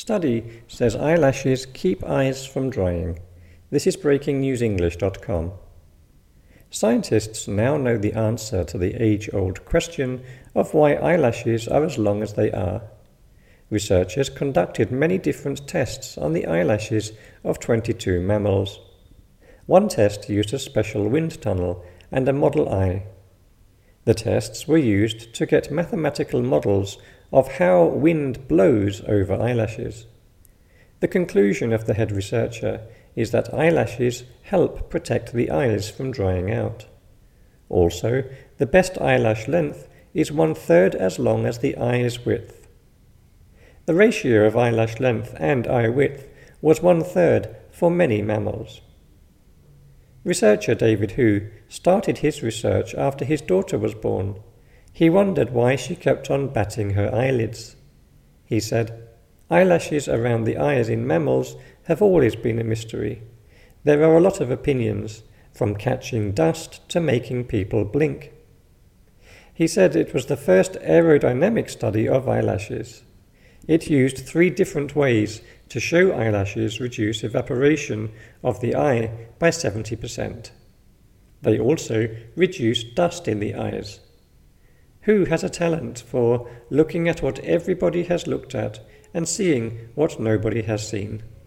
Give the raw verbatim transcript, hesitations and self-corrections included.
Study says eyelashes keep eyes from drying. This is breaking news english dot com. Scientists now know the answer to the age-old question of why eyelashes are as long as they are. Researchers conducted many different tests on the eyelashes of twenty-two mammals. One test used a special wind tunnel and a model eye. The tests were used to get mathematical models of how wind blows over eyelashes. The conclusion of the head researcher is that eyelashes help protect the eyes from drying out. Also, the best eyelash length is one-third as long as the eye's width. The ratio of eyelash length and eye width was one-third for many mammals. Researcher David Hu started his research after his daughter was born. He wondered why she kept on batting her eyelids. He said, "Eyelashes around the eyes in mammals have always been a mystery. There are a lot of opinions, from catching dust to making people blink." He said it was the first aerodynamic study of eyelashes. It used three different ways to show eyelashes reduce evaporation of the eye by seventy percent. They also reduce dust in the eyes. Who has a talent for looking at what everybody has looked at and seeing what nobody has seen?